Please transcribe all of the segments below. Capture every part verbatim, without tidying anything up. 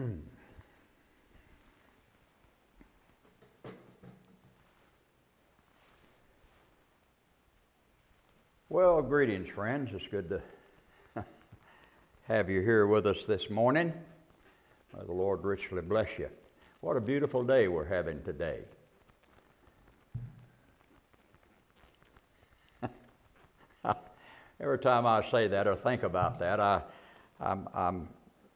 Well, greetings, friends. It's good to have you here with us this morning. May the Lord richly bless you. What a beautiful day we're having today. Every time I say that or think about that, I, I'm, I'm,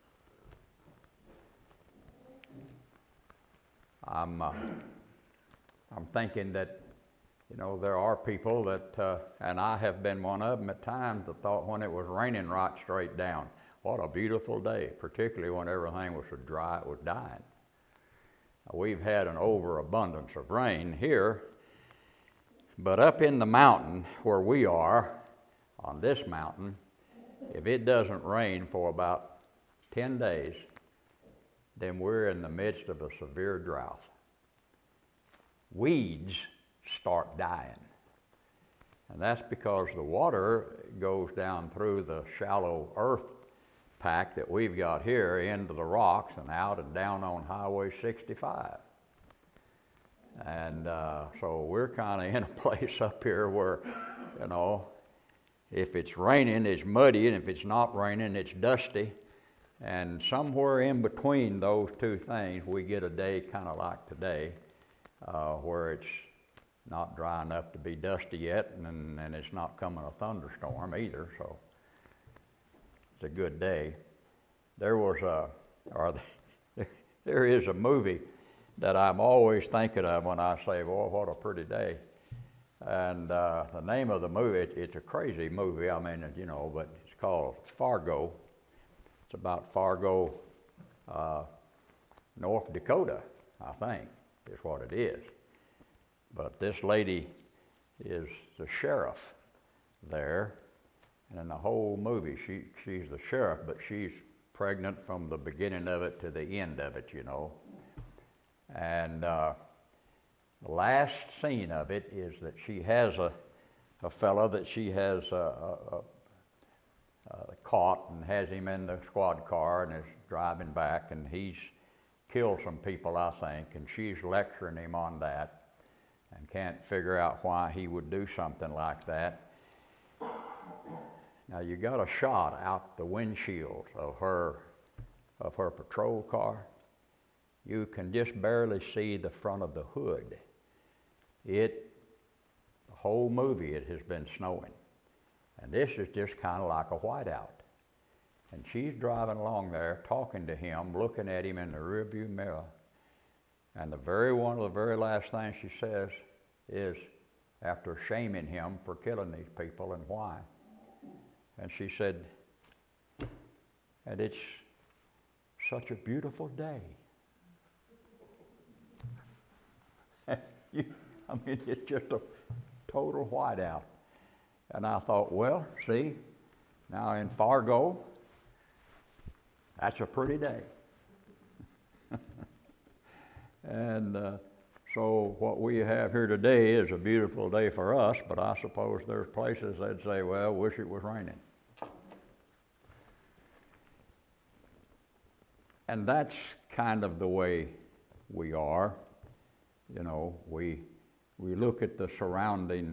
I'm, uh, I'm thinking that, you know, there are people that, uh, and I have been one of them at times, that thought when it was raining right straight down, what a beautiful day, particularly when everything was so dry it was dying. We've had an overabundance of rain here, but up in the mountain where we are, on this mountain, if it doesn't rain for about ten days, then we're in the midst of a severe drought. Weeds start dying. And that's because the water goes down through the shallow earth pack that we've got here into the rocks and out and down on Highway sixty-five. And uh, so we're kind of in a place up here where, you know, if it's raining, it's muddy, and if it's not raining, it's dusty. And somewhere in between those two things, we get a day kind of like today, uh, where it's not dry enough to be dusty yet, and, and it's not coming a thunderstorm either, so it's a good day. There was a, or there is a movie that I'm always thinking of when I say, boy, what a pretty day. And uh, the name of the movie, it, it's a crazy movie, I mean, you know, but it's called Fargo. It's about Fargo, uh, North Dakota, I think, is what it is. But this lady is the sheriff there, and in the whole movie, she, she's the sheriff, but she's pregnant from the beginning of it to the end of it, you know. And uh, the last scene of it is that she has a, a fellow that she has uh, uh, uh, caught and has him in the squad car and is driving back, and he's killed some people, I think, and she's lecturing him on that and can't figure out why he would do something like that. Now you got a shot out the windshield of her of her patrol car. You can just barely see the front of the hood. It, the whole movie, it has been snowing. And this is just kind of like a whiteout. And she's driving along there, talking to him, looking at him in the rearview mirror. And the very one of the very last things she says is, after shaming him for killing these people and why, and she said, and it's such a beautiful day. you, I mean, it's just a total whiteout. And I thought, well, see, now in Fargo, that's a pretty day. And uh, so what we have here today is a beautiful day for us, but I suppose there's places that'd say, well, wish it was raining. And that's kind of the way we are. You know, we we look at the surrounding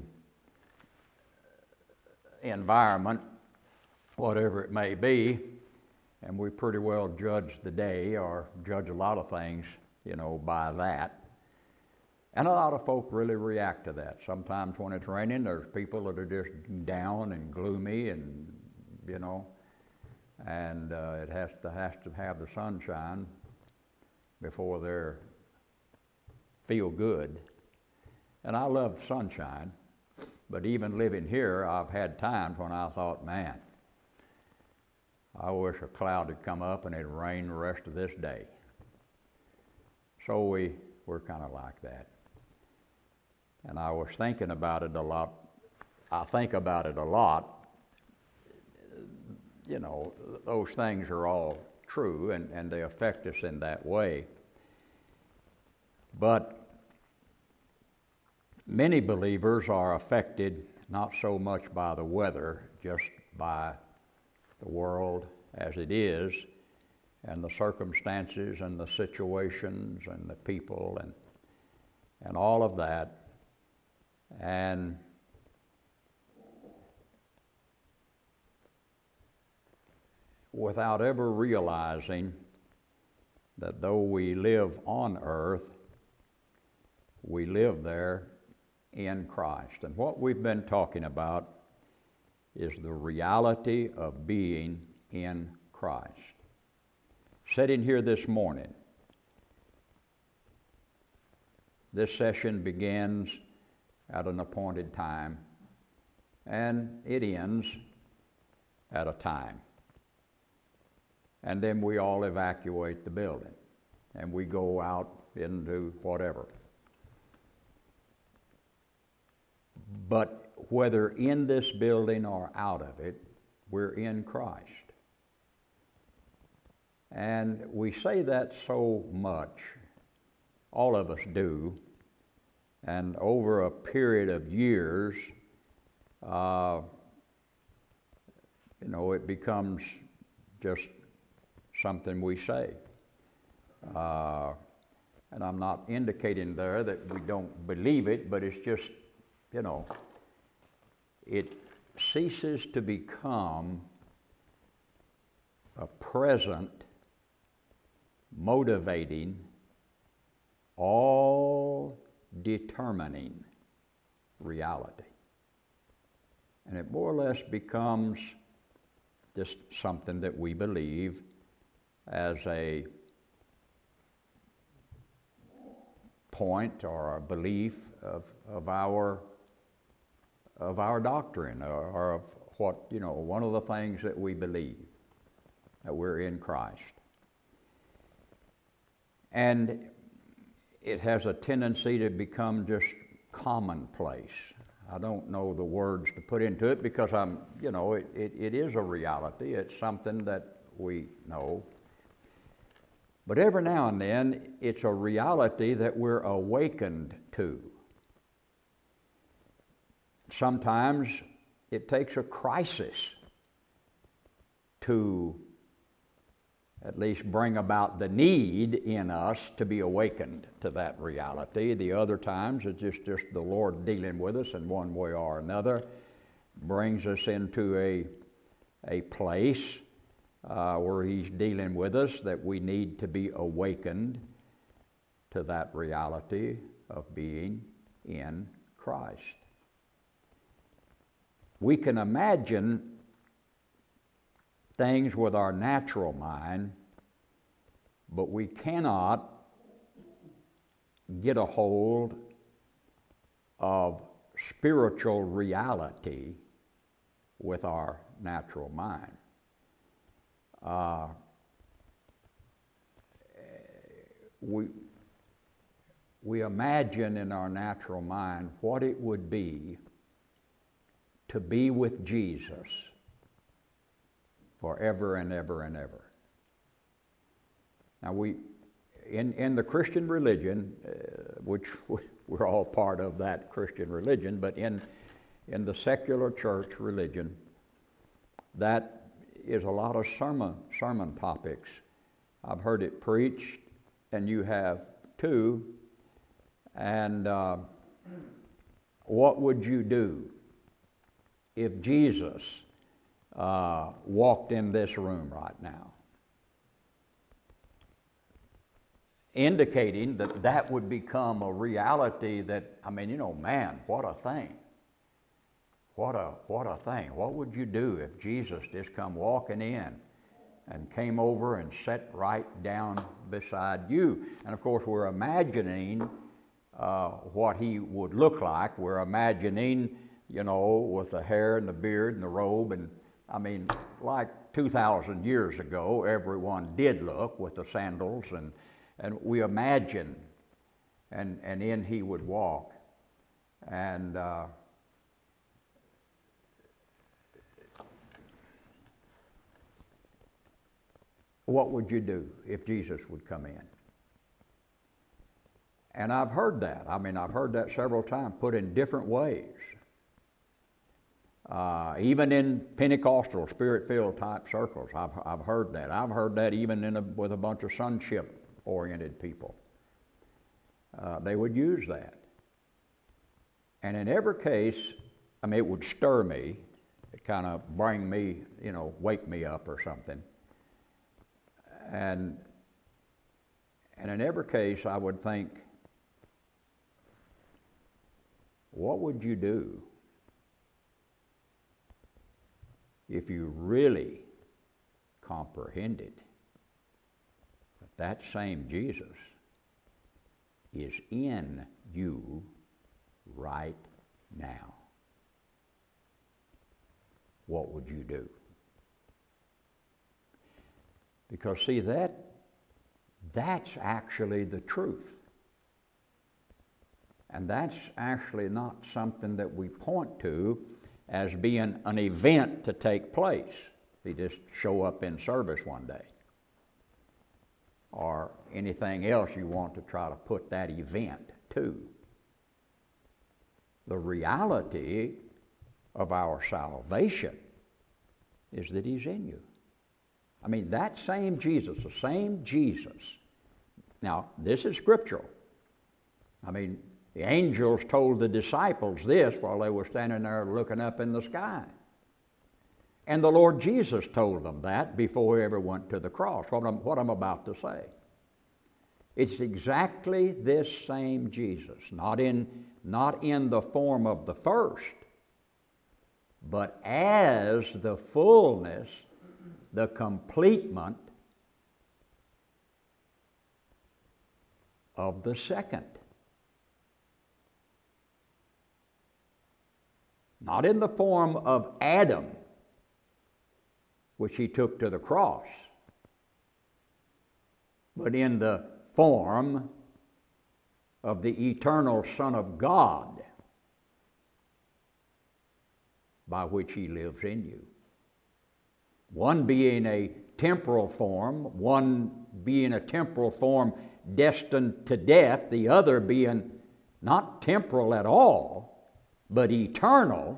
environment, whatever it may be, and we pretty well judge the day or judge a lot of things, you know, by that. And a lot of folk really react to that. Sometimes when it's raining, there's people that are just down and gloomy and, you know, and uh, it has to has to have the sunshine before they feel good. And I love sunshine, but even living here, I've had times when I thought, man, I wish a cloud had come up and it'd rain the rest of this day. So we, we're kind of like that. And I was thinking about it a lot. I think about it a lot. You know, those things are all true, and, and they affect us in that way. But many believers are affected not so much by the weather, just by the world as it is, and the circumstances and the situations and the people and and all of that. And without ever realizing that though we live on earth, we live there in Christ. And what we've been talking about is the reality of being in Christ. Sitting here this morning, this session begins at an appointed time, and it ends at a time. And then we all evacuate the building, and we go out into whatever. But whether in this building or out of it, we're in Christ. And we say that so much, all of us do, and over a period of years, uh, you know, it becomes just something we say. Uh, and I'm not indicating there that we don't believe it, but it's just, you know, it ceases to become a present, motivating, all determining reality. And it more or less becomes just something that we believe as a point or a belief of, of our of our doctrine, or, or of what, you know, one of the things that we believe, that we're in Christ. And it has a tendency to become just commonplace. I don't know the words to put into it because I'm, you know, it, it, it is a reality. It's something that we know. But every now and then, it's a reality that we're awakened to. Sometimes it takes a crisis to at least bring about the need in us to be awakened to that reality. The other times, it's just, just the Lord dealing with us in one way or another, brings us into a, a place uh, where He's dealing with us that we need to be awakened to that reality of being in Christ. We can imagine things with our natural mind, but we cannot get a hold of spiritual reality with our natural mind. Uh, we, we imagine in our natural mind what it would be to be with Jesus forever and ever and ever. Now we, in, in the Christian religion, uh, which we're all part of that Christian religion, but in, in the secular church religion, that is a lot of sermon, sermon topics. I've heard it preached, and you have too. And uh, what would you do if Jesus uh, walked in this room right now? Indicating that that would become a reality that, I mean, you know, man, what a thing. What a, what a thing. What would you do if Jesus just come walking in and came over and sat right down beside you? And of course, we're imagining uh, what he would look like. We're imagining, you know, with the hair and the beard and the robe. And I mean, like two thousand years ago, everyone did look with the sandals, and, and we imagine, and, and in he would walk. And uh, what would you do if Jesus would come in? And I've heard that. I mean, I've heard that several times, put in different ways. Uh, even in Pentecostal, Spirit-filled type circles, I've, I've heard that. I've heard that even in a, with a bunch of sonship-oriented people. Uh, they would use that. And in every case, I mean, it would stir me, it kind of bring me, you know, wake me up or something. And, and in every case, I would think, what would you do if you really comprehended that that same Jesus is in you right now? What would you do? Because see, that that's actually the truth. And that's actually not something that we point to as being an event to take place. They just show up in service one day. Or anything else you want to try to put that event to. The reality of our salvation is that He's in you. I mean, that same Jesus, the same Jesus. Now, this is scriptural. I mean, the angels told the disciples this while they were standing there looking up in the sky. And the Lord Jesus told them that before He ever went to the cross, what I'm, what I'm about to say. It's exactly this same Jesus, not in, not in the form of the first, but as the fullness, the completement of the second. Not in the form of Adam, which He took to the cross, but in the form of the eternal Son of God, by which He lives in you. One being a temporal form, one being a temporal form destined to death, the other being not temporal at all, but eternal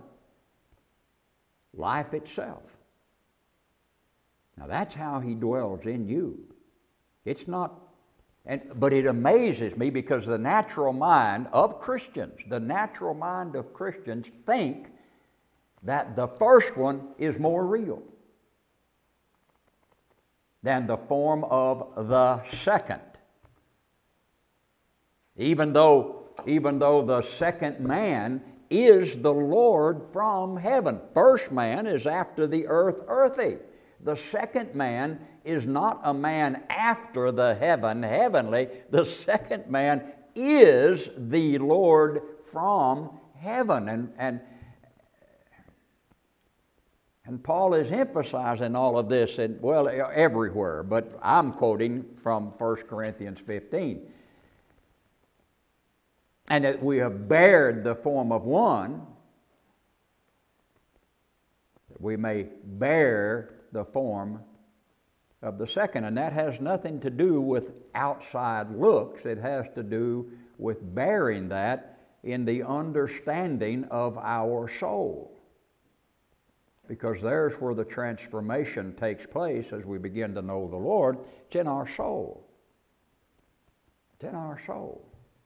life itself. Now that's how He dwells in you. It's not, and, but it amazes me because the natural mind of Christians, the natural mind of Christians think that the first one is more real than the form of the second. Even though, even though the second man is the Lord from heaven. First man is after the earth earthy. The second man is not a man after the heaven heavenly. The second man is the Lord from heaven. And, and, and Paul is emphasizing all of this, in, well, everywhere, but I'm quoting from First Corinthians fifteen. And that we have bared the form of one, that we may bear the form of the second. And that has nothing to do with outside looks. It has to do with bearing that in the understanding of our soul. Because there's where the transformation takes place as we begin to know the Lord. It's in our soul. It's in our soul.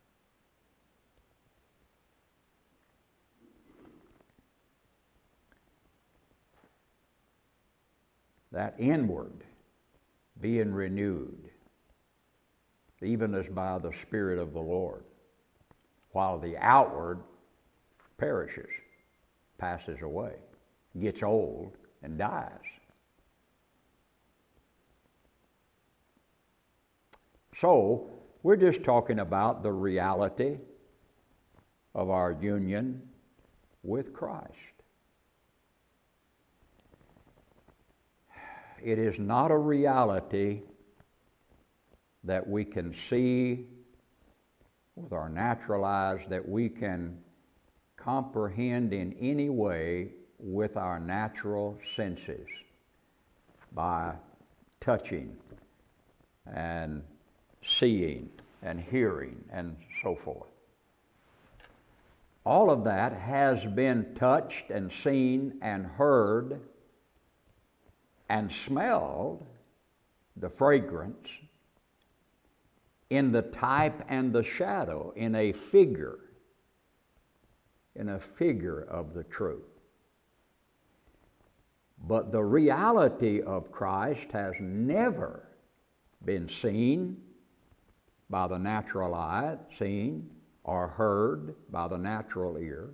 That inward being renewed, even as by the Spirit of the Lord, while the outward perishes, passes away, gets old, and dies. So, we're just talking about the reality of our union with Christ. It is not a reality that we can see with our natural eyes, that we can comprehend in any way with our natural senses by touching and seeing and hearing and so forth. all of that has been touched and seen and heard and smelled, the fragrance, in the type and the shadow, in a figure, in a figure of the truth. But the reality of Christ has never been seen by the natural eye, seen or heard by the natural ear.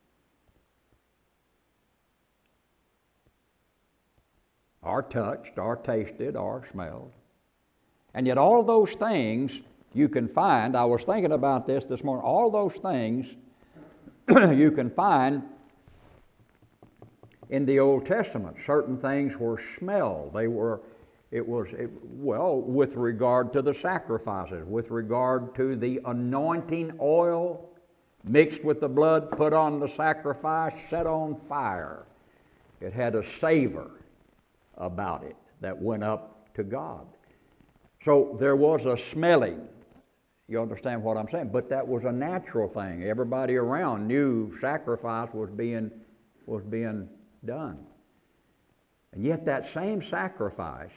Or touched, or tasted, or smelled. And yet all those things you can find, I was thinking about this this morning, all those things you can find in the Old Testament. Certain things were smelled. They were, it was, it, well, with regard to the sacrifices, with regard to the anointing oil mixed with the blood, put on the sacrifice, set on fire. It had a savor about it that went up to God. So there was a smelling. You understand what I'm saying? But that was a natural thing. Everybody around knew sacrifice was being, was being done. And yet that same sacrifice,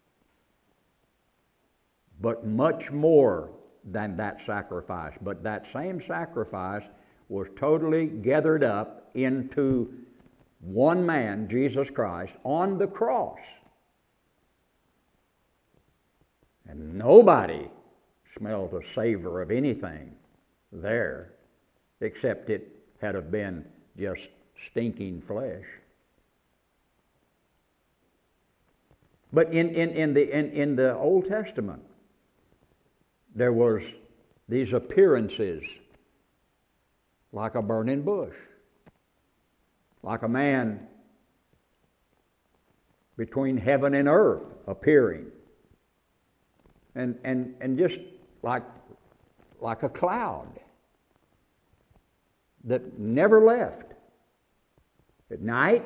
but much more than that sacrifice, but that same sacrifice was totally gathered up into one man, Jesus Christ, on the cross. And nobody smelled a savor of anything there except it had have been just stinking flesh. But in, in, in, the, in, in the Old Testament, there was these appearances like a burning bush, like a man between heaven and earth appearing, and and and just like like a cloud that never left. At night,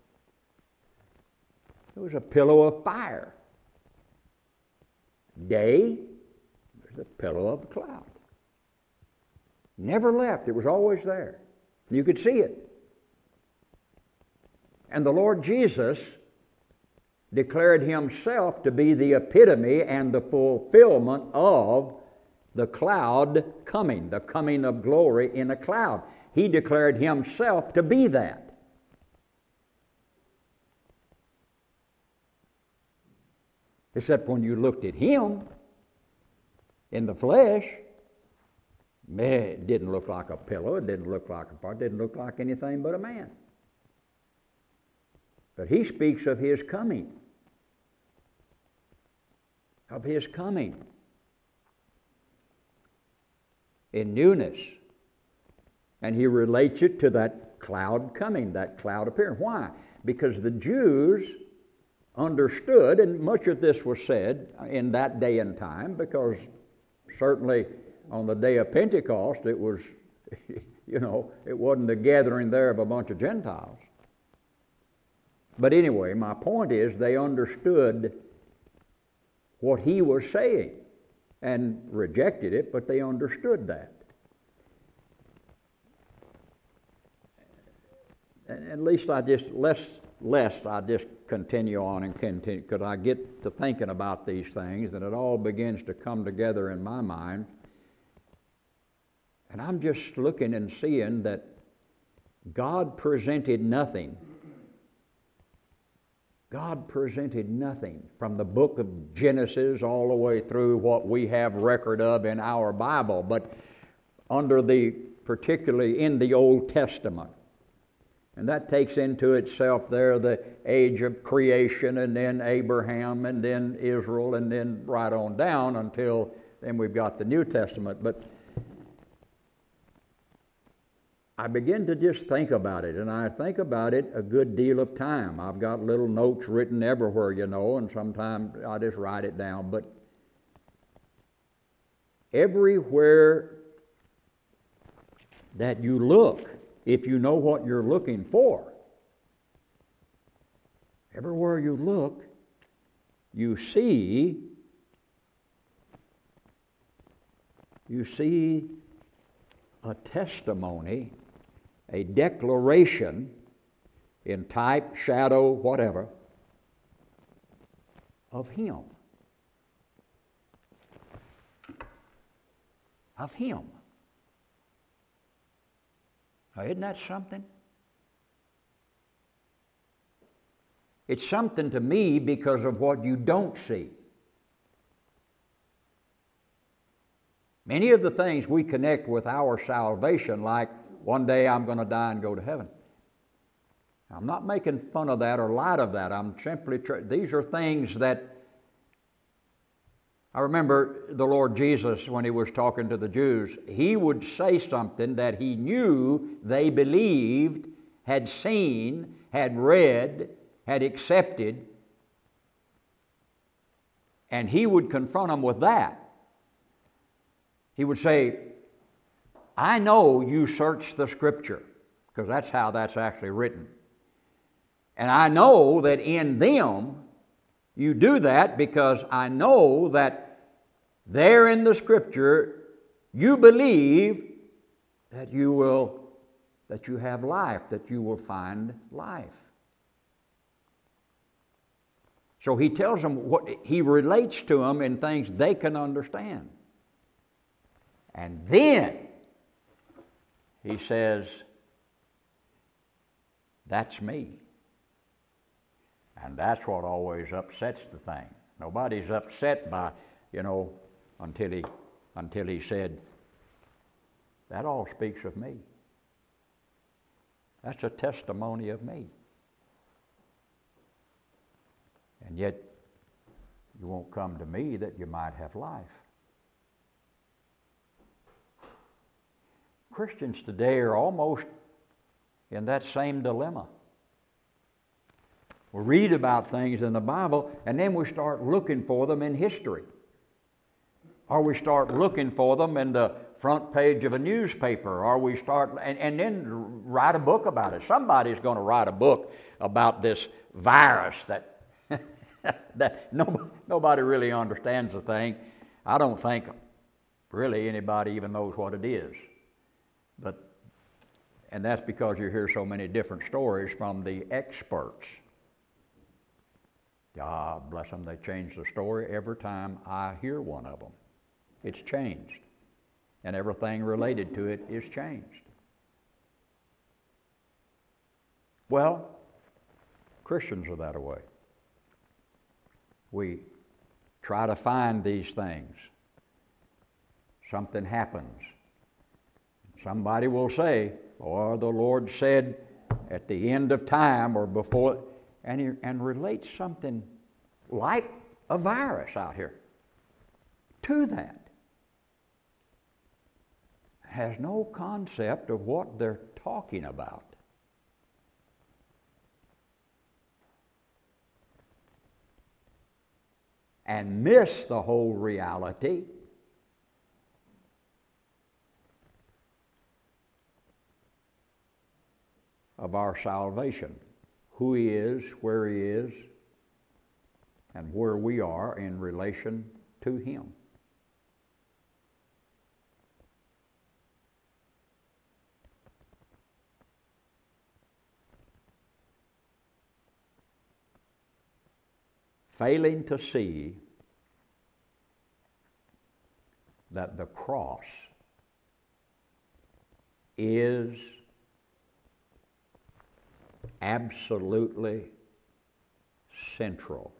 there was a pillow of fire. Day, there's a pillow of cloud. Never left. It was always there. You could see it. And the Lord Jesus declared himself to be the epitome and the fulfillment of the cloud coming, the coming of glory in a cloud. He declared himself to be that. Except when you looked at him in the flesh, man, it didn't look like a pillow, it didn't look like a fire, it didn't look like anything but a man. But he speaks of his coming. Of his coming. In newness. And he relates it to that cloud coming, that cloud appearing. Why? Because the Jews understood, and much of this was said in that day and time, because certainly on the day of Pentecost it was, you know, it wasn't the gathering there of a bunch of Gentiles. But anyway, my point is they understood what he was saying and rejected it, but they understood that. And at least I just, less, less I just continue on and continue, because I get to thinking about these things and it all begins to come together in my mind. And I'm just looking and seeing that God presented nothing. God presented nothing from the book of Genesis all the way through what we have record of in our Bible, but under the, particularly in the Old Testament. And that takes into itself there the age of creation, and then Abraham, and then Israel, and then right on down until then we've got the New Testament. But I begin to just think about it, and I think about it a good deal of time. I've got little notes written everywhere, you know, and sometimes I just write it down. But everywhere that you look, if you know what you're looking for, everywhere you look, you see, you see a testimony a declaration in type, shadow, whatever, of Him. Of Him. Now, isn't that something? It's something to me because of what you don't see. Many of the things we connect with our salvation, like one day I'm going to die and go to heaven. I'm not making fun of that or light of that. I'm simply, tra- these are things that, I remember the Lord Jesus, when He was talking to the Jews, He would say something that He knew they believed, had seen, had read, had accepted, and He would confront them with that. He would say, I know you search the Scripture, because that's how that's actually written. And I know that in them you do that because I know that there in the Scripture you believe that you will, that you have life, that you will find life. So He tells them what He relates to them in things they can understand. And then He says, that's me. And that's what always upsets the thing. Nobody's upset by, you know, until he, until he said, that all speaks of me. That's a testimony of me. And yet, you won't come to me that you might have life. Christians today are almost in that same dilemma. We read about things in the Bible, and then we start looking for them in history. Or we start looking for them in the front page of a newspaper, or we start, and, and then write a book about it. Somebody's going to write a book about this virus that, that nobody, nobody really understands the thing. I don't think really anybody even knows what it is. But, and that's because you hear so many different stories from the experts. God bless them, they change the story every time I hear one of them. It's changed. And everything related to it is changed. Well, Christians are that way. We try to find these things. Something happens. Somebody will say, or the Lord said at the end of time or before, and, he, and relate something like a virus out here to that. Has no concept of what they're talking about. And miss the whole reality of our salvation. Who He is, where He is, and where we are in relation to Him. Failing to see that the cross is absolutely central.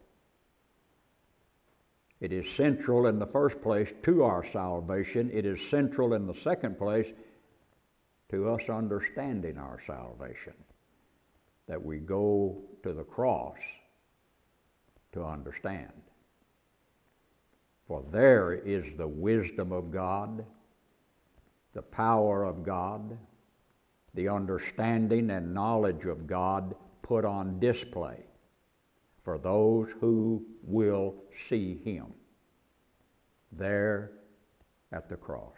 It is central in the first place to our salvation. It is central in the second place to us understanding our salvation. That we go to the cross to understand. For there is the wisdom of God, the power of God, the understanding and knowledge of God put on display for those who will see Him there at the cross.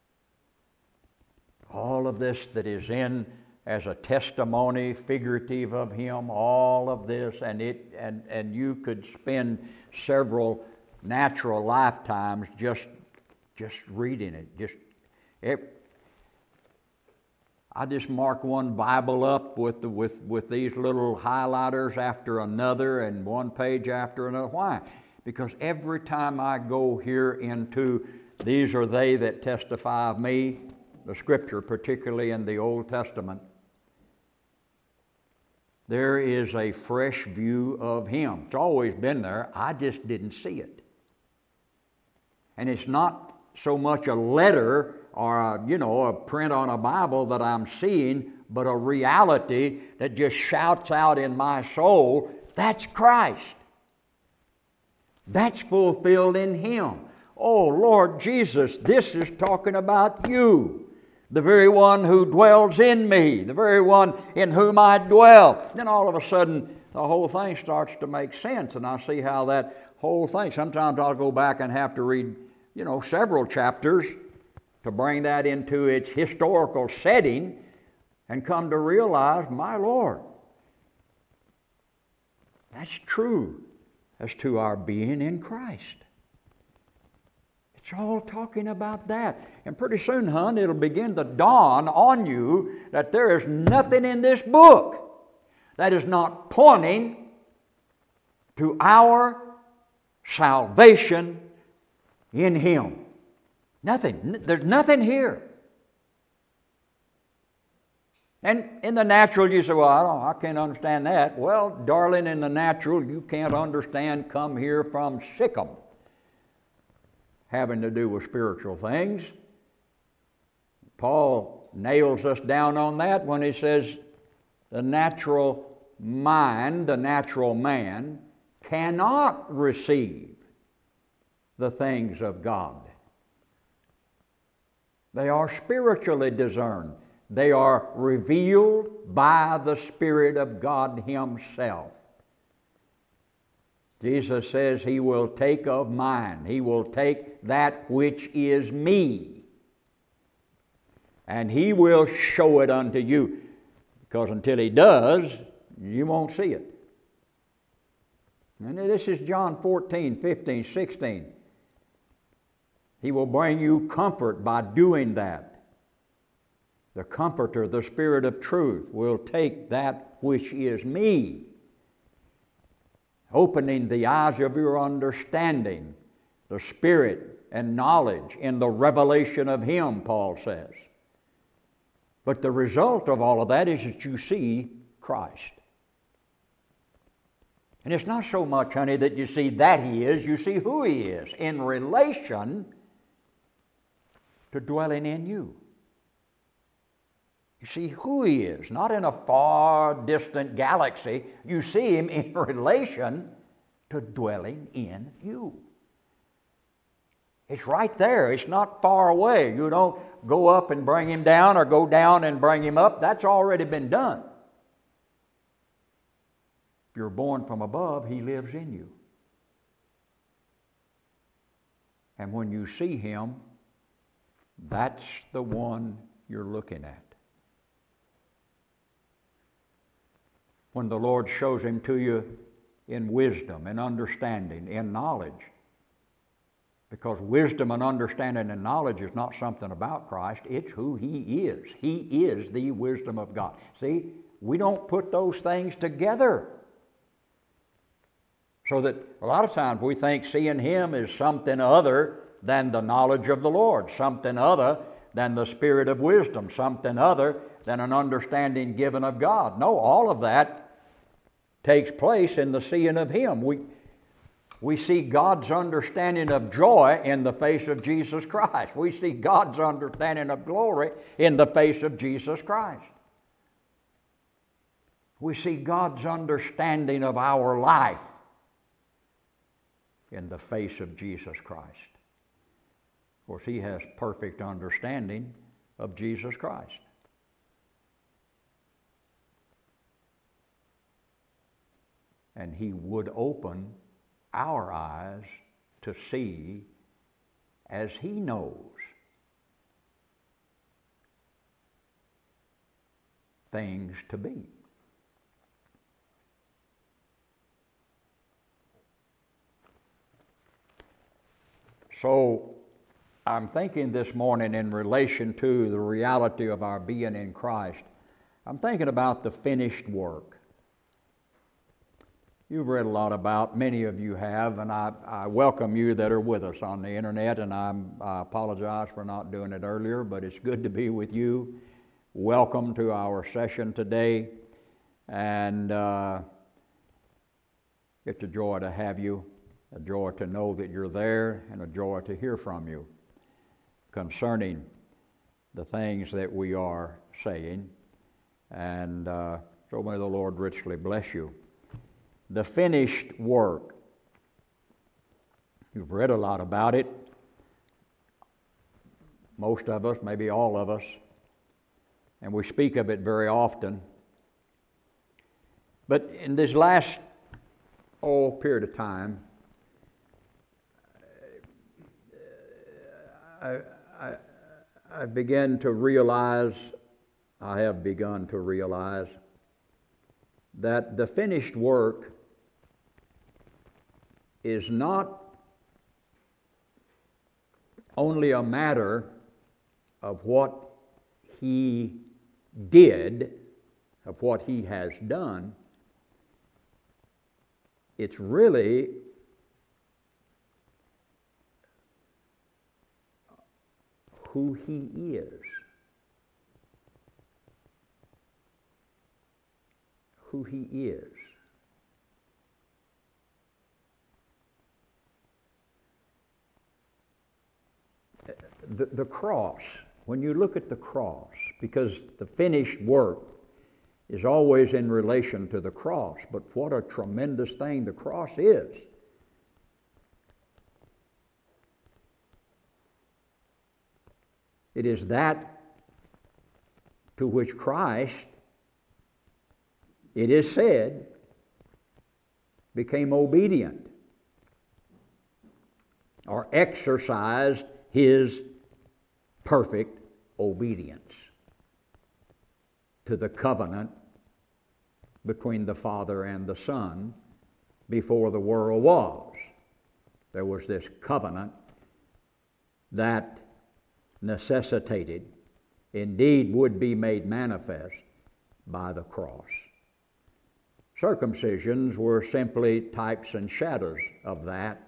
All of this that is in as a testimony figurative of Him, all of this, and it and, and you could spend several natural lifetimes just just reading it. Just it, I just mark one Bible up with, the, with, with these little highlighters after another and one page after another. Why? Because every time I go here into these are they that testify of me, the Scripture, particularly in the Old Testament, there is a fresh view of Him. It's always been there. I just didn't see it. And it's not so much a letter or a, you know, a print on a Bible that I'm seeing, but a reality that just shouts out in my soul, that's Christ. That's fulfilled in Him. Oh, Lord Jesus, this is talking about you, the very one who dwells in me, the very one in whom I dwell. Then all of a sudden, the whole thing starts to make sense, and I see how that whole thing, sometimes I'll go back and have to read, you know, several chapters to bring that into its historical setting and come to realize, my Lord, that's true as to our being in Christ. It's all talking about that. And pretty soon, hon, it'll begin to dawn on you that there is nothing in this book that is not pointing to our salvation in Him. Nothing. There's nothing here. And in the natural, you say, well, I, don't, I can't understand that. Well, darling, in the natural, you can't understand come here from Sikkim, having to do with spiritual things. Paul nails us down on that when he says the natural mind, the natural man, cannot receive the things of God. They are spiritually discerned. They are revealed by the Spirit of God Himself. Jesus says He will take of mine. He will take that which is me. And He will show it unto you. Because until He does, you won't see it. And this is John fourteen, fifteen, sixteen. He will bring you comfort by doing that. The Comforter, the Spirit of truth, will take that which is me, opening the eyes of your understanding, the Spirit and knowledge in the revelation of Him, Paul says. But the result of all of that is that you see Christ. And it's not so much, honey, that you see that He is, you see who He is in relation to dwelling in you. You see who He is, not in a far distant galaxy. You see Him in relation to dwelling in you. It's right there. It's not far away. You don't go up and bring Him down or go down and bring Him up. That's already been done. If you're born from above, He lives in you. And when you see Him, that's the one you're looking at. When the Lord shows Him to you in wisdom, in understanding, in knowledge. Because wisdom and understanding and knowledge is not something about Christ, it's who He is. He is the wisdom of God. See, we don't put those things together. So that a lot of times we think seeing Him is something other than the knowledge of the Lord, something other than the Spirit of wisdom, something other than an understanding given of God. No, all of that takes place in the seeing of Him. We, we see God's understanding of joy in the face of Jesus Christ. We see God's understanding of glory in the face of Jesus Christ. We see God's understanding of our life in the face of Jesus Christ. Of course, He has perfect understanding of Jesus Christ. And He would open our eyes to see as He knows things to be. So, I'm thinking this morning in relation to the reality of our being in Christ. I'm thinking about the finished work. You've read a lot about, many of you have, and I, I welcome you that are with us on the internet, and I'm, I apologize for not doing it earlier, but it's good to be with you. Welcome to our session today, and uh, it's a joy to have you, a joy to know that you're there, and a joy to hear from you concerning the things that we are saying. And uh, so may the Lord richly bless you. The finished work. You've read a lot about it. Most of us, maybe all of us. And we speak of it very often. But in this last oh, period of time, I, I, I began to realize, I have begun to realize, that the finished work is not only a matter of what He did, of what He has done. It's really who He is. Who He is. The, the cross, when you look at the cross, because the finished work is always in relation to the cross, but what a tremendous thing the cross is. It is that to which Christ, it is said, became obedient or exercised His perfect obedience to the covenant between the Father and the Son before the world was. There was this covenant that necessitated, indeed would be made manifest by the cross. Circumcisions were simply types and shadows of that.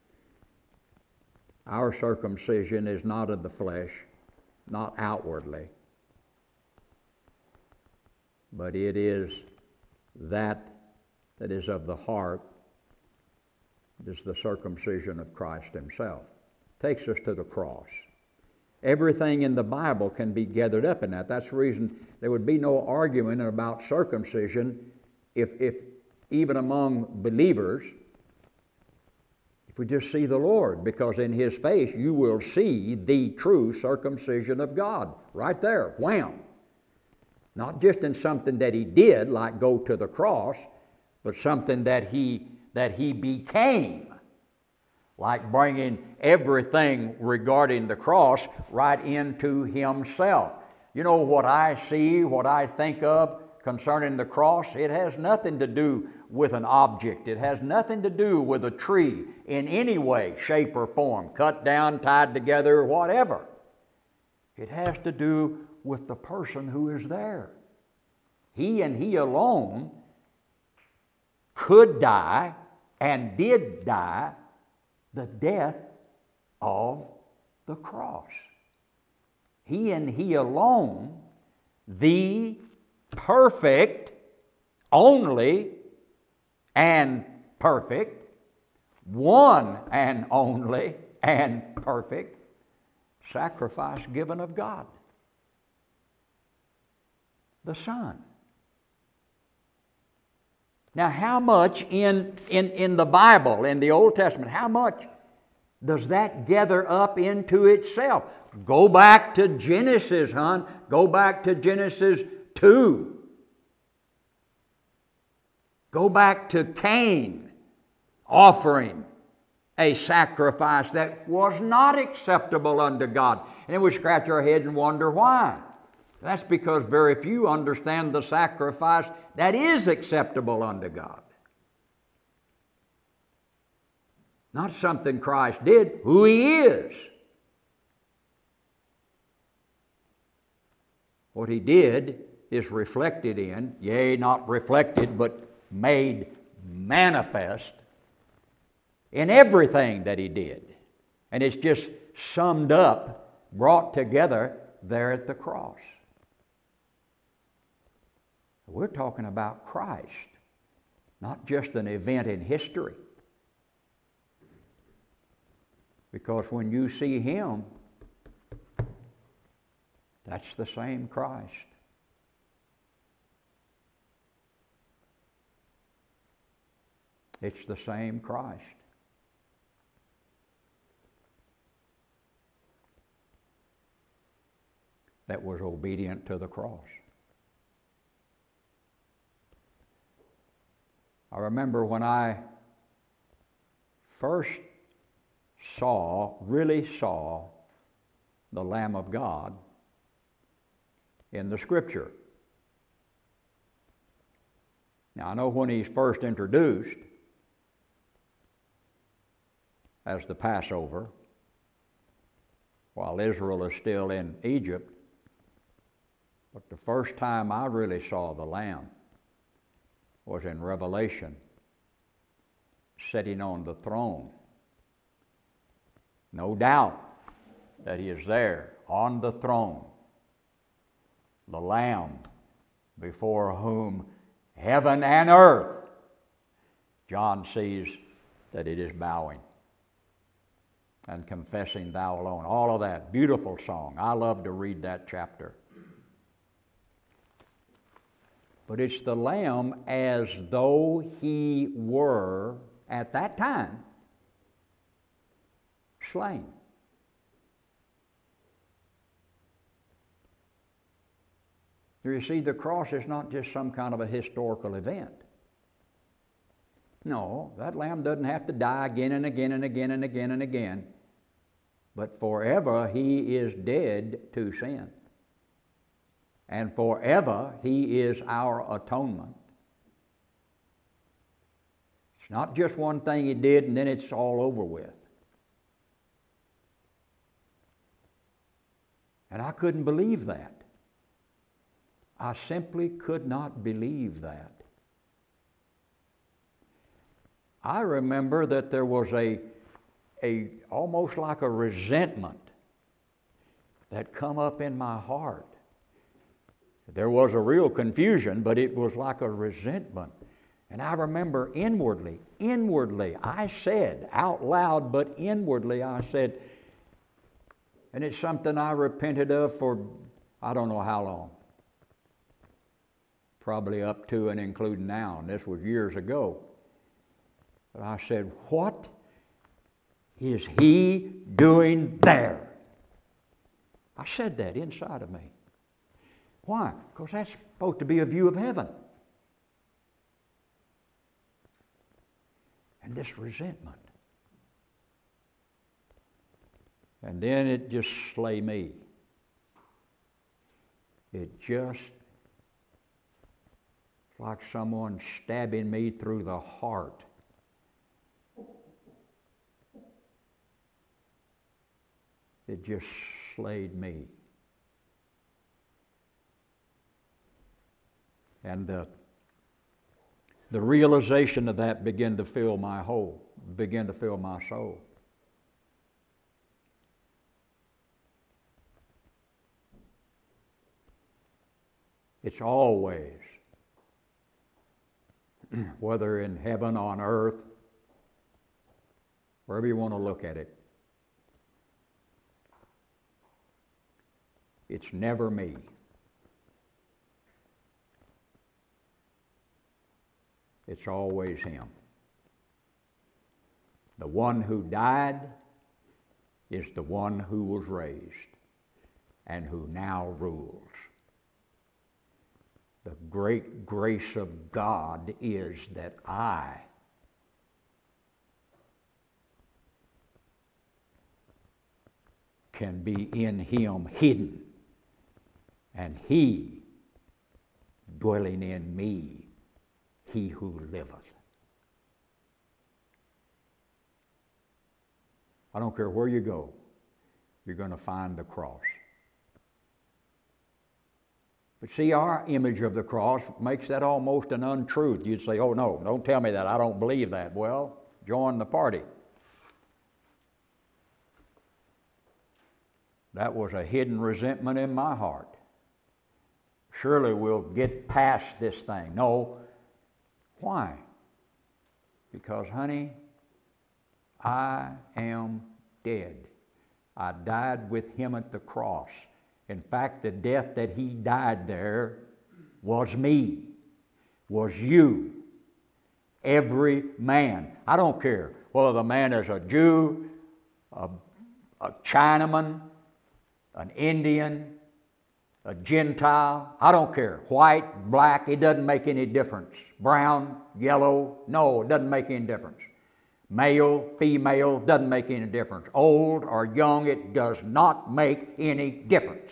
Our circumcision is not of the flesh, not outwardly, but it is that that is of the heart. It is the circumcision of Christ Himself. Takes us to the cross. Everything in the Bible can be gathered up in that. That's the reason there would be no argument about circumcision if, if even among believers, if we just see the Lord, because in His face you will see the true circumcision of God right there, wham. Not just in something that He did, like go to the cross, but something that He that He became, like bringing everything regarding the cross right into Himself. You know what I see, what I think of concerning the cross? It has nothing to do with an object. It has nothing to do with a tree in any way, shape, or form, cut down, tied together, whatever. It has to do with the person who is there. He and He alone could die and did die the death of the cross. He and He alone, the perfect, only and perfect, one and only and perfect sacrifice given of God, the Son. Now, how much in, in, in the Bible, in the Old Testament, how much does that gather up into itself? Go back to Genesis, hon. Go back to Genesis two. Go back to Cain offering a sacrifice that was not acceptable unto God. And we scratch our head and wonder why. That's because very few understand the sacrifice that is acceptable unto God. Not something Christ did, who He is. What he did is reflected in, yea, not reflected, but made manifest in everything that he did. And it's just summed up, brought together there at the cross. We're talking about Christ, not just an event in history. Because when you see him, that's the same Christ. It's the same Christ. That was obedient to the cross. I remember when I first saw, really saw, the Lamb of God in the Scripture. Now I know when he's first introduced as the Passover, while Israel is still in Egypt, but the first time I really saw the Lamb was in Revelation, sitting on the throne. No doubt that he is there on the throne, the Lamb before whom heaven and earth, John sees that it is bowing and confessing thou alone. All of that, beautiful song. I love to read that chapter. But it's the Lamb as though he were, at that time, slain. You see, the cross is not just some kind of a historical event. No, that Lamb doesn't have to die again and again and again and again and again. But forever he is dead to sin. And forever he is our atonement. It's not just one thing he did and then it's all over with. And I couldn't believe that. I simply could not believe that. I remember that there was a, a almost like a resentment that come up in my heart. There was a real confusion, but it was like a resentment. And I remember inwardly, inwardly, I said out loud, but inwardly I said, and it's something I repented of for I don't know how long. Probably up to and including now, and this was years ago. But I said, what is he doing there? I said that inside of me. Why? Because that's supposed to be a view of heaven. And this resentment. And then it just slay me. It just, it's like someone stabbing me through the heart. It just slayed me. And uh, the realization of that began to fill my whole, began to fill my soul. It's always, whether in heaven, on earth, wherever you want to look at it, it's never me. It's always him. The one who died is the one who was raised and who now rules. The great grace of God is that I can be in him hidden, and he dwelling in me, he who liveth. I don't care where you go, you're going to find the cross. But see, our image of the cross makes that almost an untruth. You'd say, oh no, don't tell me that, I don't believe that. Well, join the party. That was a hidden resentment in my heart. Surely we'll get past this thing. No. Why? Because, honey, I am dead. I died with him at the cross. In fact, the death that he died there was me, was you, every man. I don't care whether the man is a Jew, a, a Chinaman, an Indian, a Gentile. I don't care. White, black, it doesn't make any difference. Brown, yellow, no, it doesn't make any difference. Male, female, doesn't make any difference. Old or young, it does not make any difference.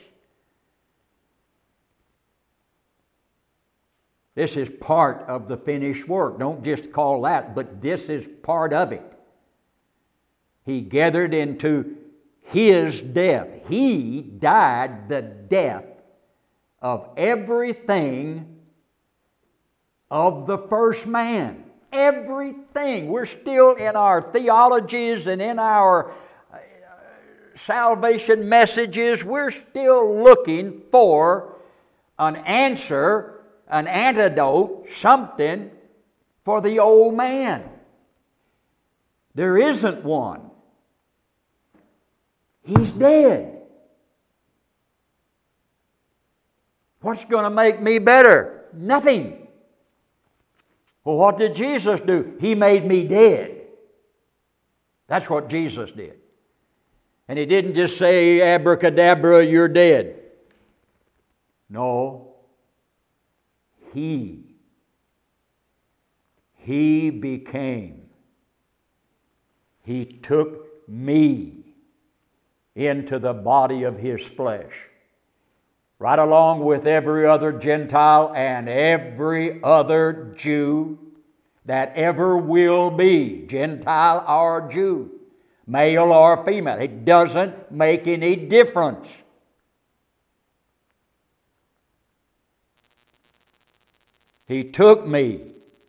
This is part of the finished work. Don't just call that, but this is part of it. He gathered into his death. He died the death of everything of the first man. Everything. We're still in our theologies and in our uh, salvation messages, we're still looking for an answer, an antidote, something for the old man. There isn't one. He's dead. What's going to make me better? Nothing. Well, what did Jesus do? He made me dead. That's what Jesus did. And he didn't just say, abracadabra, you're dead. No. He. He became. He took me into the body of his flesh. Right along with every other Gentile and every other Jew that ever will be, Gentile or Jew, male or female. It doesn't make any difference. He took me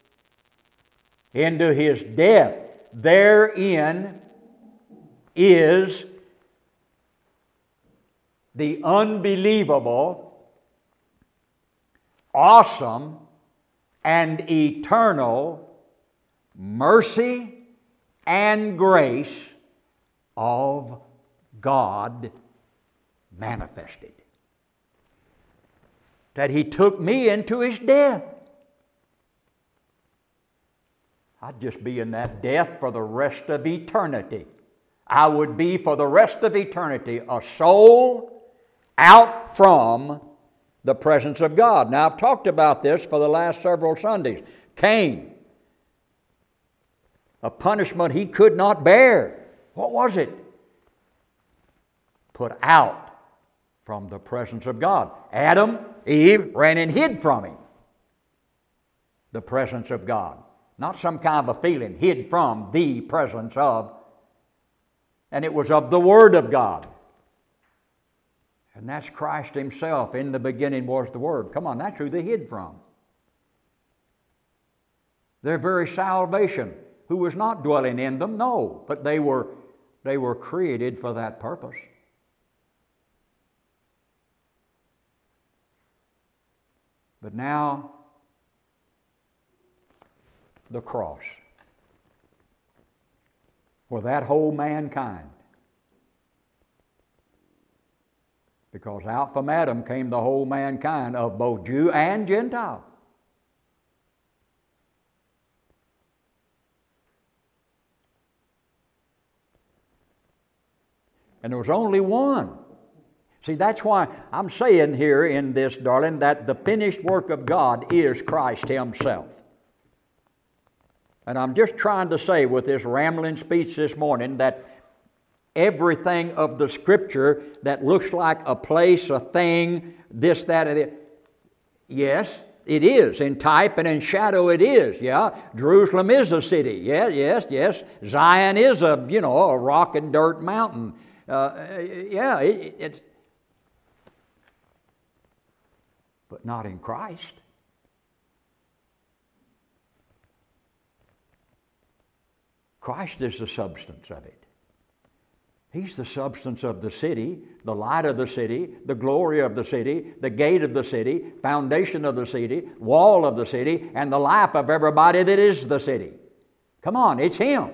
into his death. Therein is the unbelievable, awesome, and eternal mercy and grace of God manifested. That he took me into his death. I'd just be in that death for the rest of eternity. I would be for the rest of eternity a soul out from the presence of God. Now, I've talked about this for the last several Sundays. Cain, a punishment he could not bear. What was it? Put out from the presence of God. Adam, Eve ran and hid from him. The presence of God. Not some kind of a feeling, hid from the presence of. And it was of the Word of God. And that's Christ himself. In the beginning was the Word. Come on, that's who they hid from. Their very salvation, who was not dwelling in them, no, but they were, they were created for that purpose. But now, the cross. For that whole mankind. Because out from Adam came the whole mankind of both Jew and Gentile. And there was only one. See, that's why I'm saying here in this, darling, that the finished work of God is Christ himself. And I'm just trying to say with this rambling speech this morning that everything of the Scripture that looks like a place, a thing, this, that, and that, yes, it is. In type and in shadow it is, yeah. Jerusalem is a city, yeah, yes, yes. Zion is a, you know, a rock and dirt mountain. Uh, yeah, it, it's... but not in Christ. Christ is the substance of it. He's the substance of the city, the light of the city, the glory of the city, the gate of the city, foundation of the city, wall of the city, and the life of everybody that is the city. Come on, it's Him.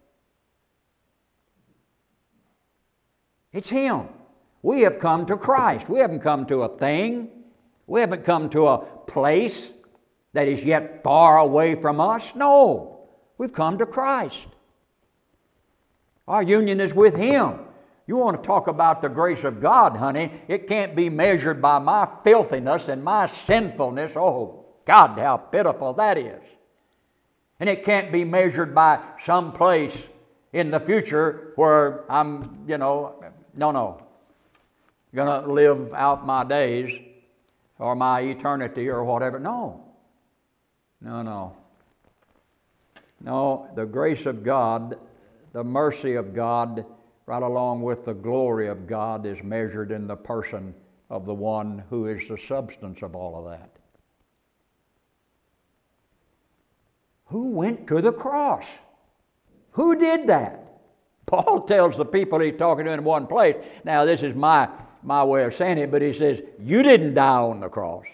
It's Him. We have come to Christ. We haven't come to a thing. We haven't come to a place that is yet far away from us. No, we've come to Christ. Our union is with Him. You want to talk about the grace of God, honey, it can't be measured by my filthiness and my sinfulness. Oh, God, how pitiful that is. And it can't be measured by some place in the future where I'm, you know, no, no. Going to live out my days or my eternity or whatever. No. No, no. No, the grace of God, the mercy of God, right along with the glory of God, is measured in the person of the one who is the substance of all of that. Who went to the cross? Who did that? Paul tells the people he's talking to in one place. Now, this is my, my way of saying it, but he says, you didn't die on the cross.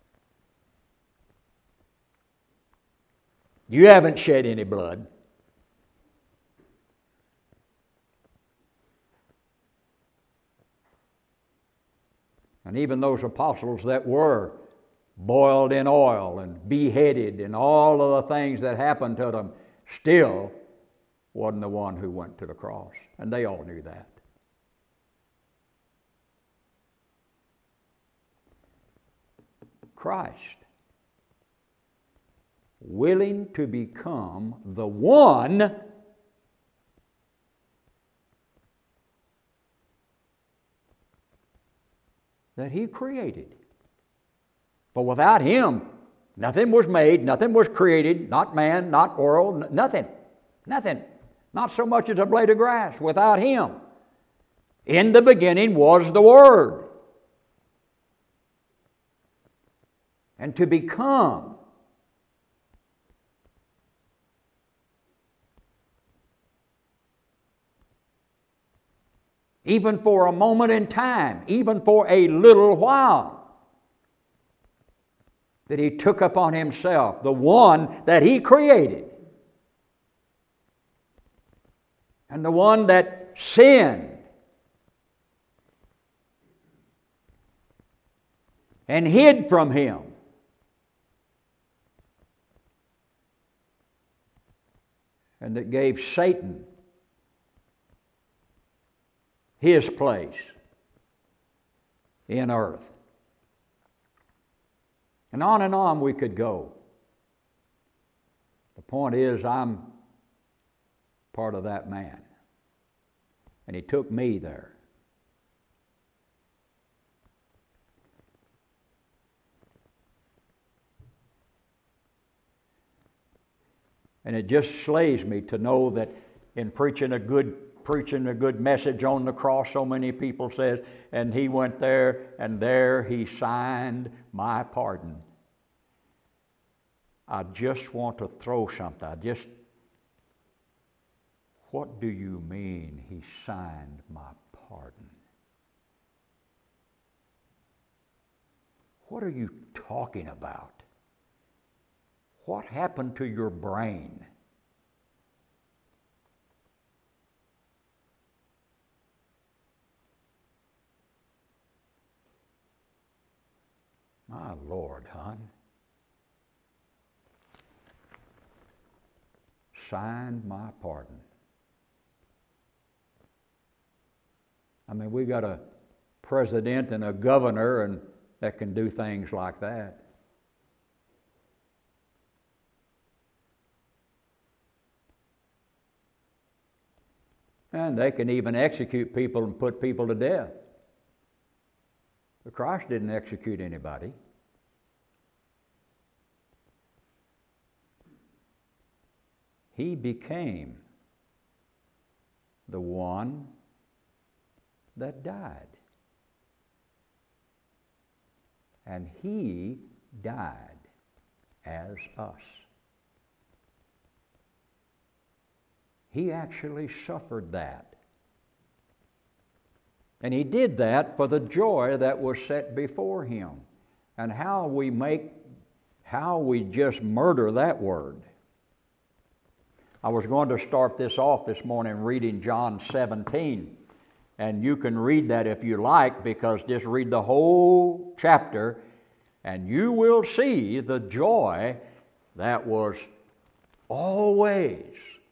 You haven't shed any blood. And even those apostles that were boiled in oil and beheaded and all of the things that happened to them, still wasn't the one who went to the cross. And they all knew that. Christ, willing to become the one that He created. For without Him, nothing was made, nothing was created, not man, not world, nothing, nothing. Not so much as a blade of grass without Him. In the beginning was the Word. And to become even for a moment in time, even for a little while, that He took upon Himself the one that He created and the one that sinned and hid from Him. And that gave Satan his place in earth. And on and on we could go. The point is, I'm part of that man. And He took me there. And it just slays me to know that in preaching a good preaching a good message on the cross, so many people says, and He went there, and there He signed my pardon. I just want to throw something. I just, what do you mean He signed my pardon? What are you talking about? What happened to your brain? My Lord, hon. Signed my pardon. I mean, we got a president and a governor and that can do things like that. And they can even execute people and put people to death. But Christ didn't execute anybody. He became the one that died. and He died as us. He actually suffered that. And He did that for the joy that was set before Him. And how we make, how we just murder that word. I was going to start this off this morning reading John seventeen. And you can read that if you like, because just read the whole chapter and you will see the joy that was always,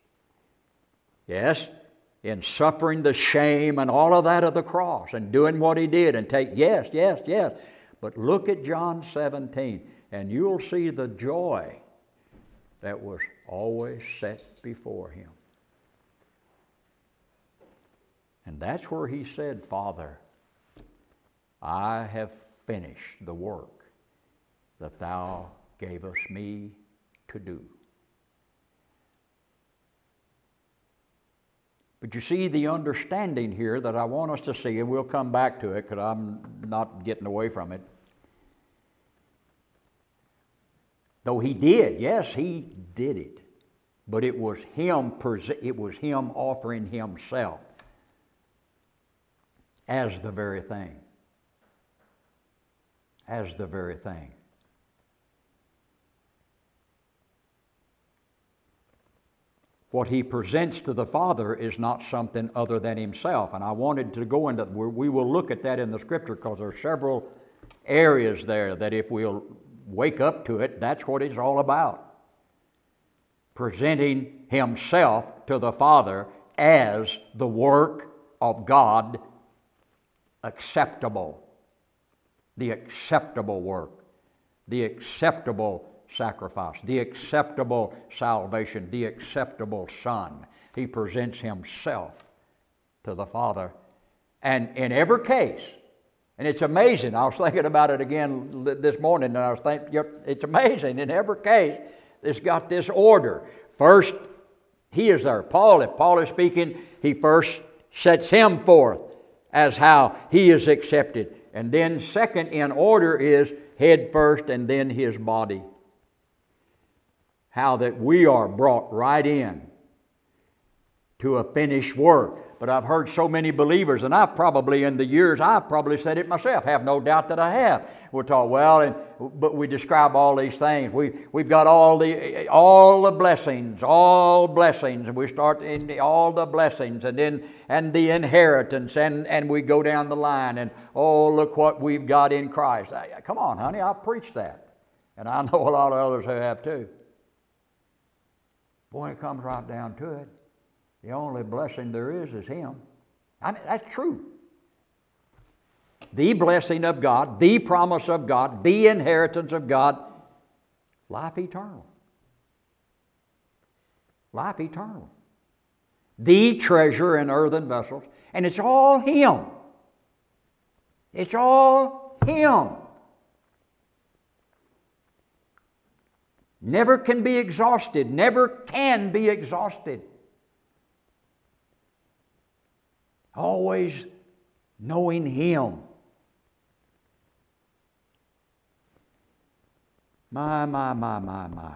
yes, in suffering the shame and all of that of the cross and doing what He did and take, yes, yes, yes. But look at John seventeen and you'll see the joy that was always set before Him. And that's where He said, Father, I have finished the work that Thou gavest me to do. But you see the understanding here that I want us to see, and we'll come back to it because I'm not getting away from it. Though He did, yes, He did it. But it was Him, it was Him offering Himself as the very thing. As the very thing. What He presents to the Father is not something other than Himself. And I wanted to go into, we will look at that in the Scripture because there are several areas there that if we'll wake up to it, that's what it's all about. Presenting Himself to the Father as the work of God acceptable. The acceptable work. The acceptable sacrifice. The acceptable salvation. The acceptable Son. He presents Himself to the Father. And in every case, and it's amazing, I was thinking about it again this morning, and I was thinking, it's amazing, in every case, it's got this order. First, He is there. Paul, if Paul is speaking, he first sets Him forth as how He is accepted. And then second in order is head first and then His body. How that we are brought right in to a finished work. But I've heard so many believers, and I've probably in the years, I've probably said it myself, have no doubt that I have. We'll talk, well, and, but we describe all these things. We, we've got all the all the blessings, all blessings, and we start in the, all the blessings, and then and the inheritance, and, and we go down the line, and oh, look what we've got in Christ. I, come on, honey, I'll preach that. And I know a lot of others who have too. Boy, it comes right down to it. The only blessing there is is Him. I mean, that's true. The blessing of God, the promise of God, the inheritance of God, life eternal. Life eternal. The treasure in earthen vessels. And it's all Him. It's all Him. Never can be exhausted. Never can be exhausted. Always knowing Him. My, my, my, my, my.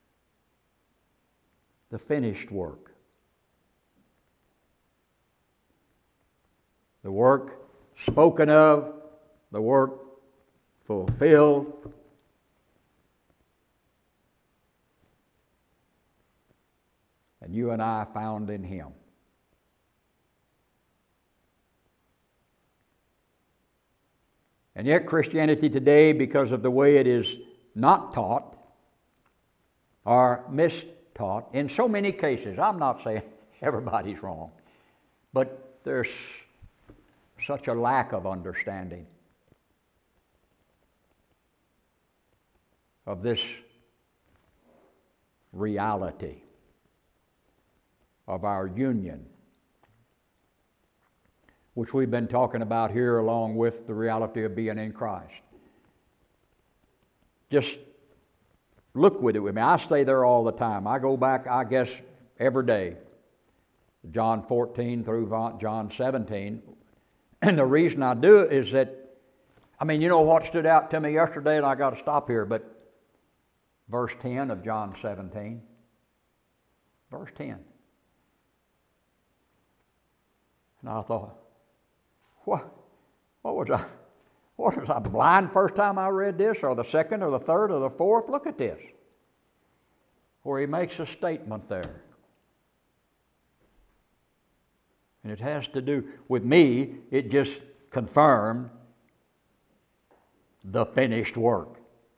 The finished work. The work spoken of, the work fulfilled. And you and I found in Him. And yet Christianity today, because of the way it is not taught or mistaught, in so many cases, I'm not saying everybody's wrong, but there's such a lack of understanding of this reality of our union, which we've been talking about here along with the reality of being in Christ. Just look with it with me. I stay there all the time. I go back, I guess, every day. John fourteen through John seventeen. And the reason I do it is that I mean, you know what stood out to me yesterday, and I got to stop here, but verse ten of John seventeen. Verse ten. And I thought, what, what was I, what was I blind first time I read this, or the second, or the third, or the fourth? Look at this, where he makes a statement there. And it has to do with me, it just confirmed the finished work.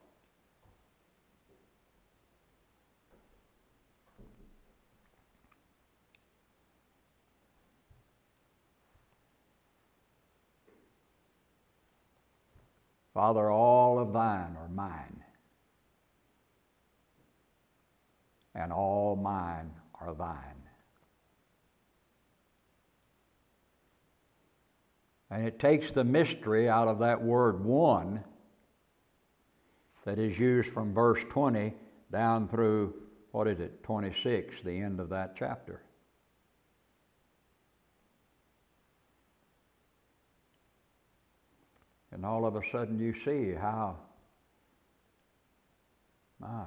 Father, all of thine are mine, and all mine are thine. And it takes the mystery out of that word one that is used from verse twenty down through, what is it, twenty-six, the end of that chapter. And all of a sudden you see how, my,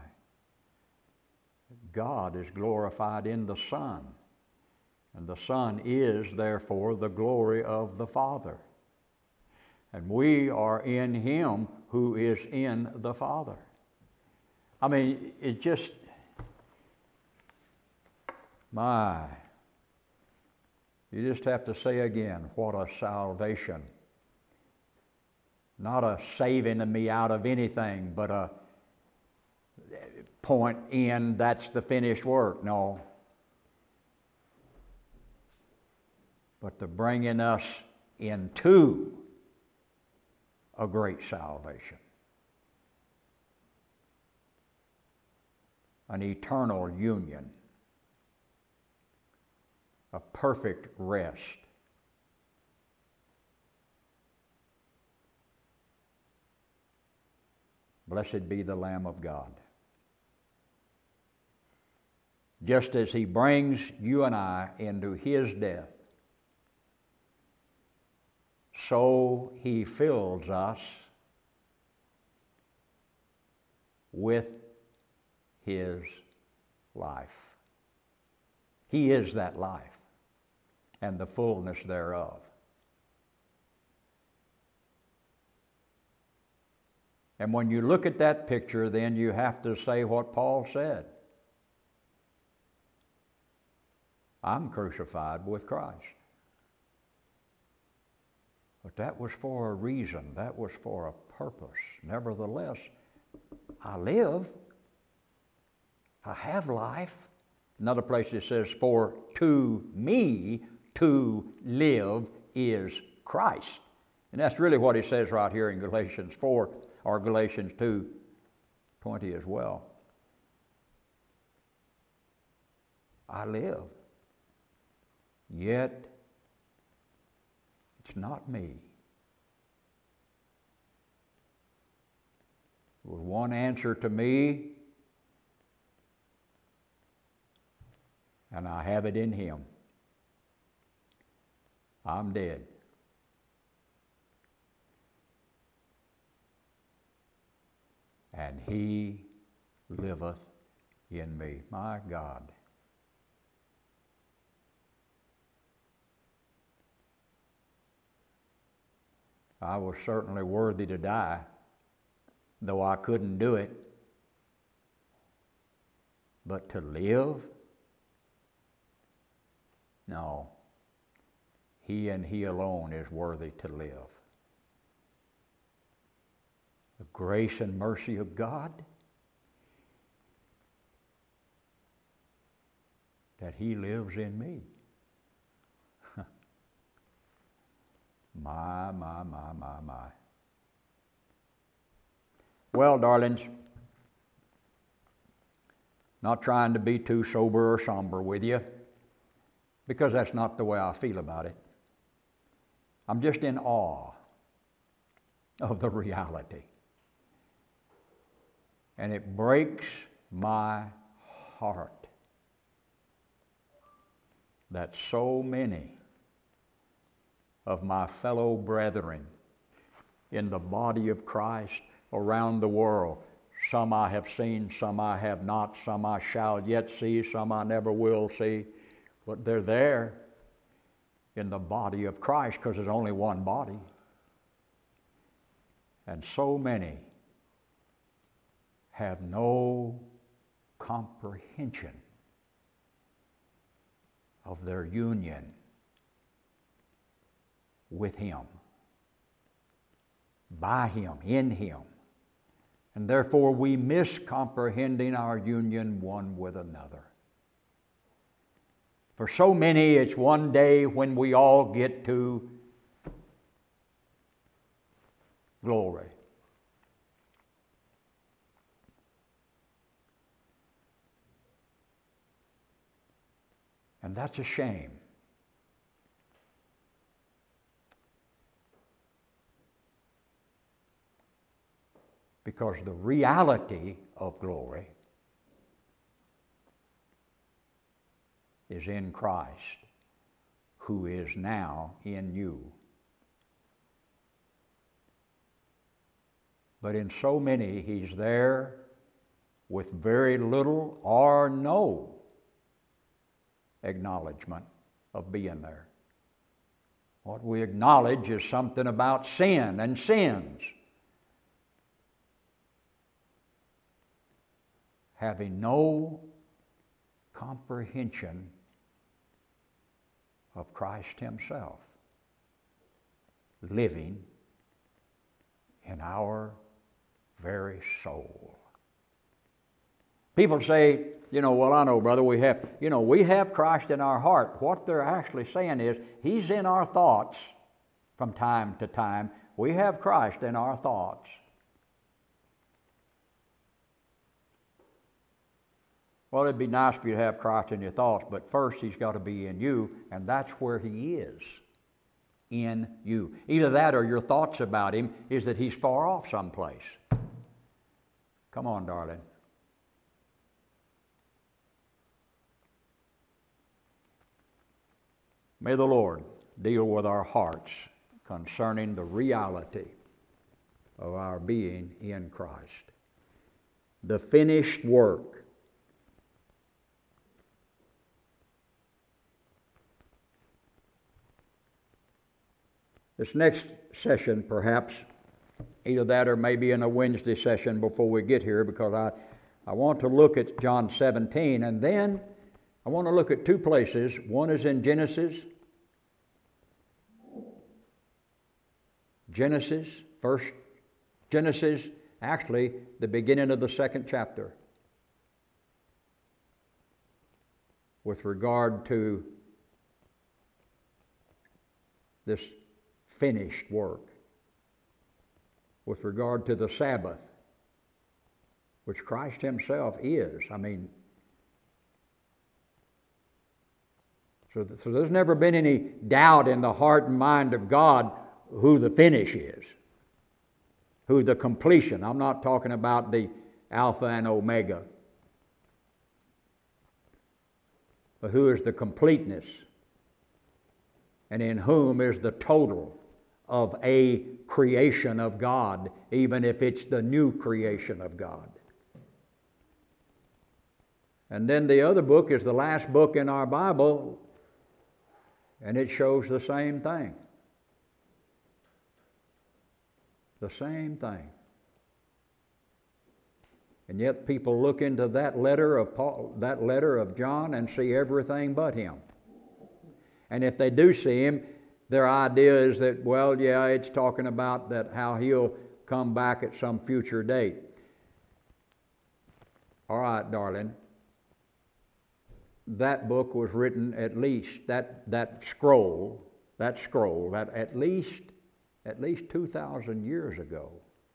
God is glorified in the Son. And the Son is, therefore, the glory of the Father. And we are in Him who is in the Father. I mean, it just, my, you just have to say again, what a salvation. Not a saving me out of anything, but a point in, that's the finished work. No. But the bringing us into a great salvation. An eternal union. A perfect rest. Blessed be the Lamb of God. Just as He brings you and I into His death, so He fills us with His life. He is that life and the fullness thereof. And when you look at that picture, then you have to say what Paul said. I'm crucified with Christ. But that was for a reason. That was for a purpose. Nevertheless, I live. I have life. Another place it says, for to me to live is Christ. And that's really what he says right here in Galatians four, or Galatians two twenty as well. I live. Yet it's not me. There was one answer to me, and I have it in Him. I'm dead. And He liveth in me. My God. I was certainly worthy to die, though I couldn't do it. But to live? No. He and He alone is worthy to live. The grace and mercy of God, that He lives in me. My, my, my, my, my. Well, darlings, not trying to be too sober or somber with you, because that's not the way I feel about it. I'm just in awe of the reality. And it breaks my heart that so many of my fellow brethren in the body of Christ around the world. Some I have seen, some I have not, some I shall yet see, some I never will see. But they're there in the body of Christ because there's only one body. And so many have no comprehension of their union with Him, by Him, in Him. And therefore we miss comprehending our union one with another. For so many, it's one day when we all get to glory. And that's a shame. Because the reality of glory is in Christ, who is now in you. But in so many, He's there with very little or no acknowledgement of being there. What we acknowledge is something about sin and sins. Having no comprehension of Christ Himself living in our very soul. People say, you know, well, I know, brother, we have, you know, we have Christ in our heart. What they're actually saying is, He's in our thoughts from time to time. We have Christ in our thoughts. Well, it'd be nice for you to have Christ in your thoughts, but first He's got to be in you, and that's where He is, in you. Either that or your thoughts about Him is that He's far off someplace. Come on, darling. May the Lord deal with our hearts concerning the reality of our being in Christ. The finished work. This next session, perhaps, either that or maybe in a Wednesday session before we get here, because I, I want to look at John seventeen, and then I want to look at two places. One is in Genesis. Genesis, first Genesis, actually the beginning of the second chapter, with regard to this finished work, with regard to the Sabbath, which Christ Himself is. I mean, so, th- so there's never been any doubt in the heart and mind of God who the finish is, who the completion. I'm not talking about the Alpha and Omega, but who is the completeness, and in whom is the total of a creation of God, even if it's the new creation of God. And then the other book is the last book in our Bible, and it shows the same thing. The same thing. And yet people look into that letter of Paul, that letter of John, and see everything but Him. And if they do see Him, their idea is that, well, yeah, it's talking about that how He'll come back at some future date. All right, darling. That book was written at least, that, that scroll, that scroll, that at least, at least two thousand years ago.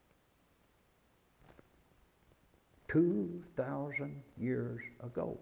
two thousand years ago.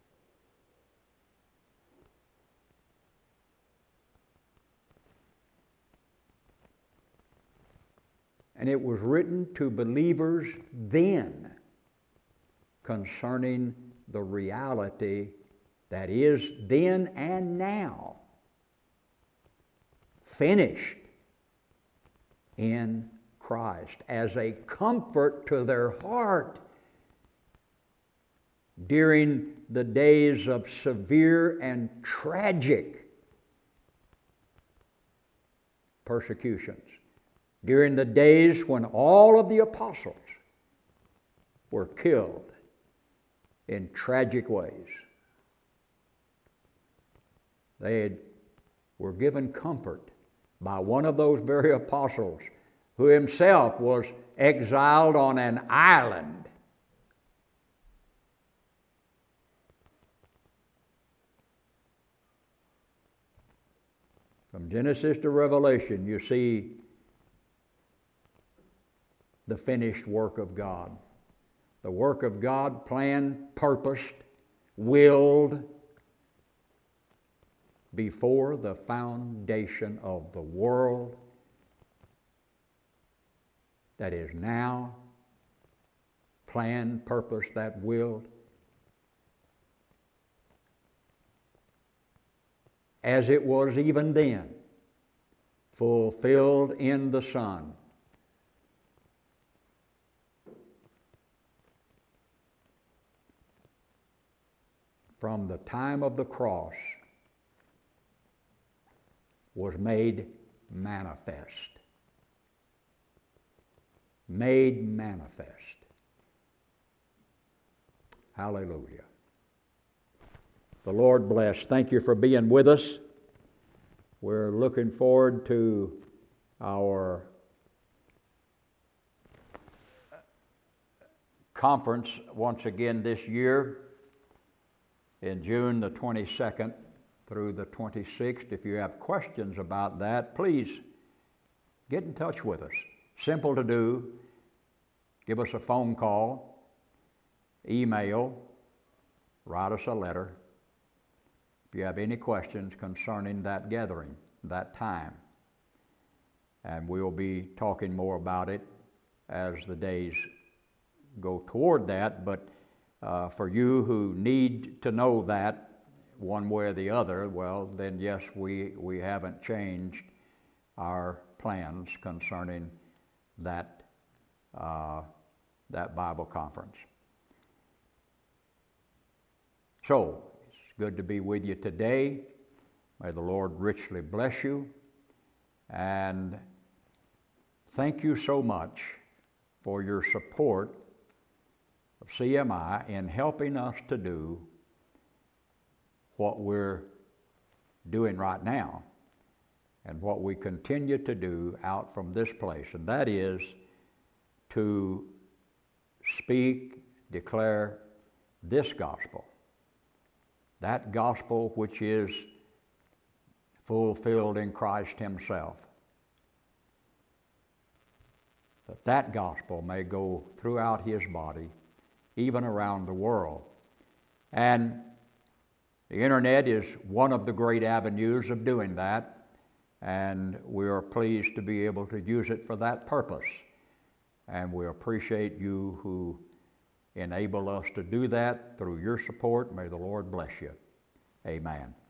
And it was written to believers then concerning the reality that is then and now finished in Christ as a comfort to their heart during the days of severe and tragic persecutions, during the days when all of the apostles were killed in tragic ways. They had, were given comfort by one of those very apostles who himself was exiled on an island. From Genesis to Revelation, you see the finished work of God. The work of God planned, purposed, willed before the foundation of the world, that is now planned, purposed, that willed, as it was even then, fulfilled in the Son. From the time of the cross was made manifest. Made manifest. Hallelujah. The Lord bless. Thank you for being with us. We're looking forward to our conference once again this year in June the twenty-second through the twenty-sixth. If you have questions about that, please get in touch with us. Simple to do. Give us a phone call, email, write us a letter if you have any questions concerning that gathering, that time. And we'll be talking more about it as the days go toward that. But uh, for you who need to know that one way or the other, well, then yes, we, we haven't changed our plans concerning that, uh, that Bible conference. So, it's good to be with you today. May the Lord richly bless you. And thank you so much for your support of C M I in helping us to do what we're doing right now and what we continue to do out from this place, and that is to speak, declare this gospel, that gospel which is fulfilled in Christ Himself, that that gospel may go throughout His body, even around the world. And the internet is one of the great avenues of doing that, and we are pleased to be able to use it for that purpose. And we appreciate you who enable us to do that through your support. May the Lord bless you. Amen.